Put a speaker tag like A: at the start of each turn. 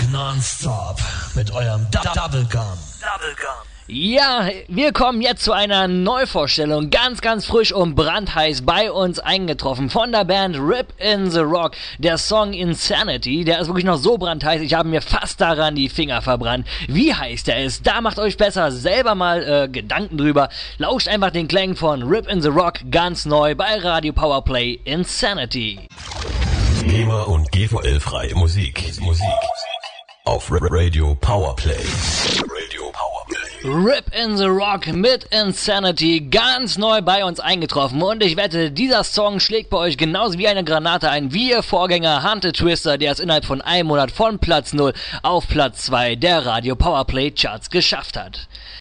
A: nonstop mit eurem Double Gum.
B: Ja, wir kommen jetzt zu einer Neuvorstellung, ganz, ganz frisch und brandheiß bei uns eingetroffen von der Band Rip in the Rock. Der Song Insanity, der ist wirklich noch so brandheiß, ich habe mir fast daran die Finger verbrannt. Wie heiß der ist, da macht euch besser selber mal Gedanken drüber. Lauscht einfach den Klängen von Rip in the Rock ganz neu bei Radio Powerplay Insanity.
C: GEMA und GVL-freie Musik. Auf Radio Powerplay.
B: Rip in the Rock mit Insanity, ganz neu bei uns eingetroffen. Und ich wette, dieser Song schlägt bei euch genauso wie eine Granate ein, wie ihr Vorgänger Hunted Twister, der es innerhalb von einem Monat von Platz 0 auf Platz 2 der Radio Powerplay Charts geschafft hat.